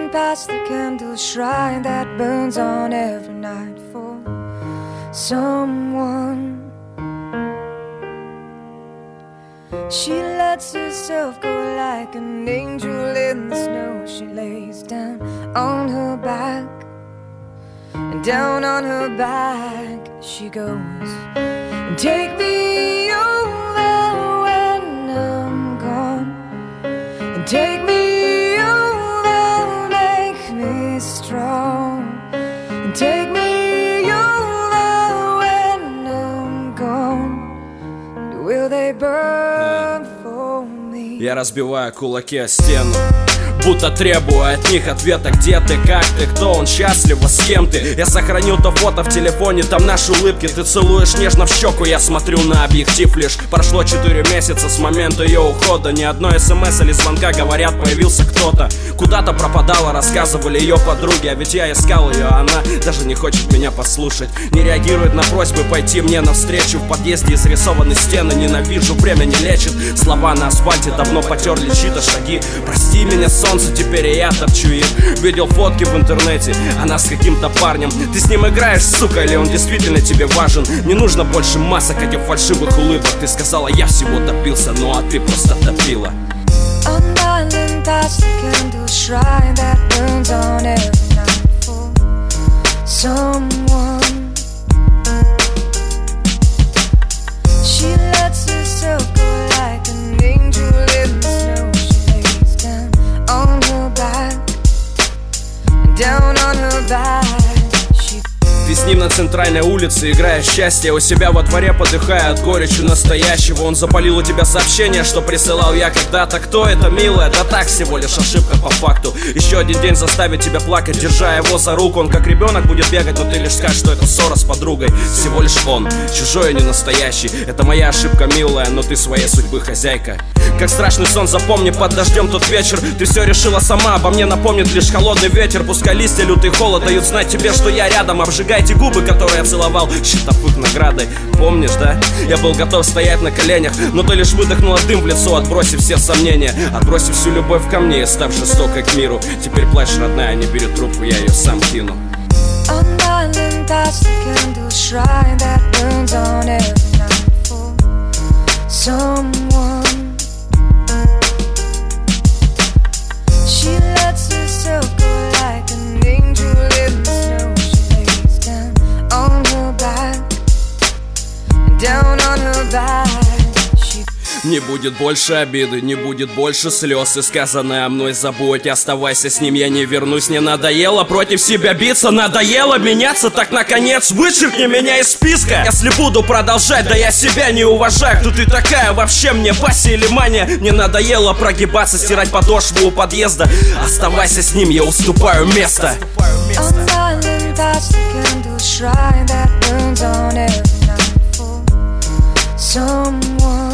past the candle shrine that burns on every night for someone. She lets herself go like an angel in the snow. She lays down on her back, and down on her back she goes. And take me over when I'm gone, and take me over, make me strong, and take me over when I'm gone. Will they burn for me? Я разбиваю кулаки о стену, будто требуя от них ответа. Где ты, как ты, кто он, счастлива, с кем ты? Я сохранил то фото в телефоне, там наши улыбки. Ты целуешь нежно в щеку, я смотрю на объектив. Лишь прошло 4 месяца с момента ее ухода. Ни одной смс или звонка, говорят, появился кто-то. Куда-то пропадала, рассказывали ее подруги. А ведь я искал ее, а она даже не хочет меня послушать. Не реагирует на просьбы пойти мне навстречу. В подъезде изрисованы стены, ненавижу, время не лечит. Слова на асфальте давно потерли чьи-то шаги. Прости меня, солнце, теперь и я топчу их. Видел фотки в интернете, она с каким-то парнем. Ты с ним играешь, сука, или он действительно тебе важен? Не нужно больше масок, этих фальшивых улыбок. Ты сказала, я всего добился, ну а ты просто топила. I'm running past the candle shrine that burns on every night for someone. She lets herself go like an angel in the snow. She lays down on her back, and down on her back. Ты с ним на центральной улице, играя счастье. У себя во дворе подыхая от горечи настоящего. Он запалил у тебя сообщение, что присылал я когда-то. Кто это, милая? Да так, всего лишь ошибка по факту. Еще один день заставит тебя плакать, держа его за руку. Он как ребенок будет бегать, но ты лишь скажешь, что это ссора с подругой. Всего лишь он, чужой, а не настоящий. Это моя ошибка, милая, но ты своей судьбы хозяйка. Как страшный сон, запомни под дождем тот вечер. Ты все решила сама, обо мне напомнит лишь холодный ветер. Пускай листья лютый холод дают знать тебе, что я рядом. Обжигайте губы, которые я целовал, считав их наградой. Помнишь, да? Я был готов стоять на коленях, но ты лишь выдохнула дым в лицо, отбросив все сомнения, отбросив всю любовь ко мне и став жестокой к миру. Теперь плачь, родная, не бери трубку, я ее сам кину. I'm running past the candle shrine that burns on every night for someone. She lets herself go like an angel in the snow. She lays down on her back, and down on her back. Не будет больше обиды, не будет больше слез. И сказанное мной забудь, оставайся с ним, я не вернусь. Не надоело против себя биться, надоело меняться. Так наконец вычеркни меня из списка. Если буду продолжать, да я себя не уважаю. Кто ты такая вообще, мне Вася или Маня? Мне надоело прогибаться, стирать подошву у подъезда. Оставайся с ним, я уступаю место. I'm running past the candle shrine that burns on every night for someone.